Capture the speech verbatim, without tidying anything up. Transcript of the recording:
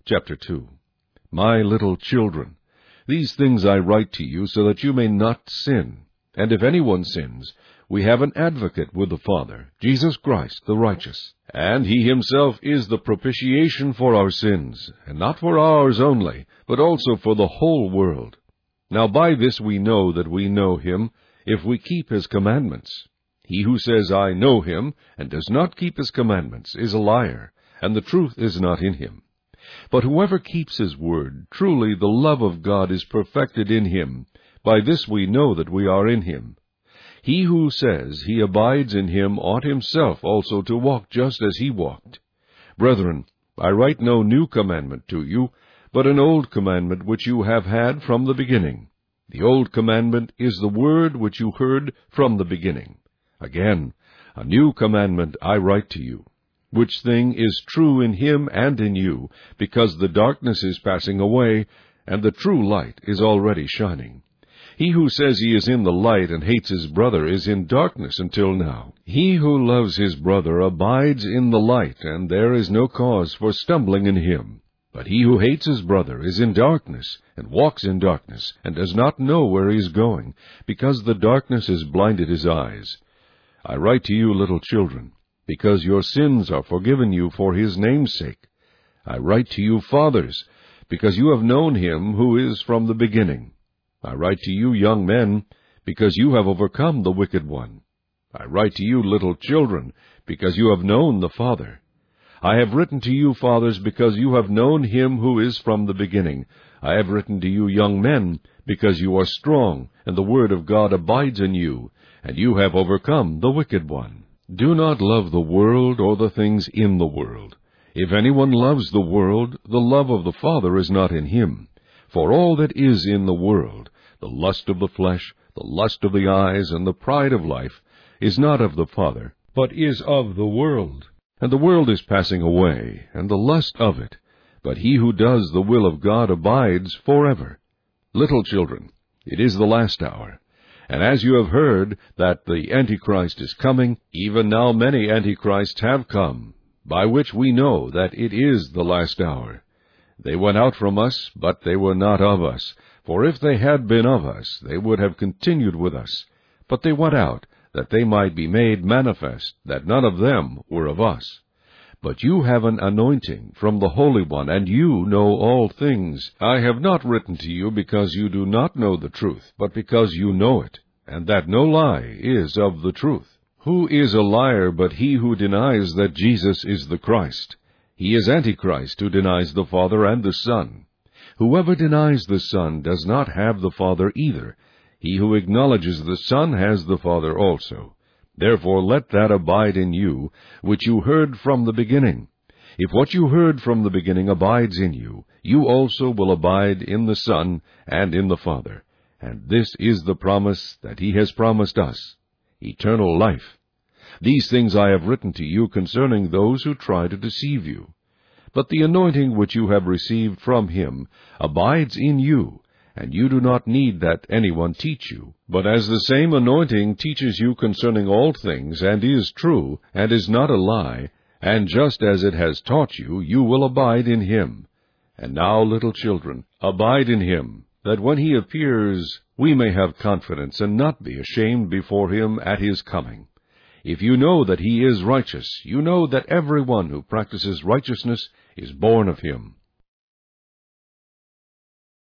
Chapter two. My little children, these things I write to you so that you may not sin. And if anyone sins, we have an advocate with the Father, Jesus Christ the righteous. And he himself is the propitiation for our sins, and not for ours only, but also for the whole world. Now by this we know that we know him, if we keep his commandments. He who says, I know him, and does not keep his commandments, is a liar, and the truth is not in him. But whoever keeps his word, truly the love of God is perfected in him. By this we know that we are in him. He who says he abides in him ought himself also to walk just as he walked. Brethren, I write no new commandment to you, but an old commandment which you have had from the beginning. The old commandment is the word which you heard from the beginning. Again, a new commandment I write to you, which thing is true in him and in you, because the darkness is passing away, and the true light is already shining. He who says he is in the light and hates his brother is in darkness until now. He who loves his brother abides in the light, and there is no cause for stumbling in him. But he who hates his brother is in darkness, and walks in darkness, and does not know where he is going, because the darkness has blinded his eyes. I write to you, little children, because your sins are forgiven you for his name's sake. I write to you, fathers, because you have known him who is from the beginning. I write to you, young men, because you have overcome the wicked one. I write to you, little children, because you have known the Father. I have written to you, fathers, because you have known him who is from the beginning. I have written to you, young men, because you are strong, and the word of God abides in you, and you have overcome the wicked one. Do not love the world or the things in the world. If anyone loves the world, the love of the Father is not in him. For all that is in the world, the lust of the flesh, the lust of the eyes, and the pride of life, is not of the Father, but is of the world. And the world is passing away, and the lust of it. But he who does the will of God abides forever. Little children, it is the last hour. And as you have heard that the Antichrist is coming, even now many Antichrists have come, by which we know that it is the last hour. They went out from us, but they were not of us. For if they had been of us, they would have continued with us. But they went out, that they might be made manifest, that none of them were of us. But you have an anointing from the Holy One, and you know all things. I have not written to you because you do not know the truth, but because you know it, and that no lie is of the truth. Who is a liar but he who denies that Jesus is the Christ? He is Antichrist, who denies the Father and the Son. Whoever denies the Son does not have the Father either. He who acknowledges the Son has the Father also. Therefore let that abide in you, which you heard from the beginning. If what you heard from the beginning abides in you, you also will abide in the Son and in the Father. And this is the promise that he has promised us, eternal life. These things I have written to you concerning those who try to deceive you. But the anointing which you have received from him abides in you, and you do not need that anyone teach you. But as the same anointing teaches you concerning all things, and is true, and is not a lie, and just as it has taught you, you will abide in him. And now, little children, abide in him, that when he appears, we may have confidence, and not be ashamed before him at his coming. If you know that he is righteous, you know that every one who practices righteousness is born of him.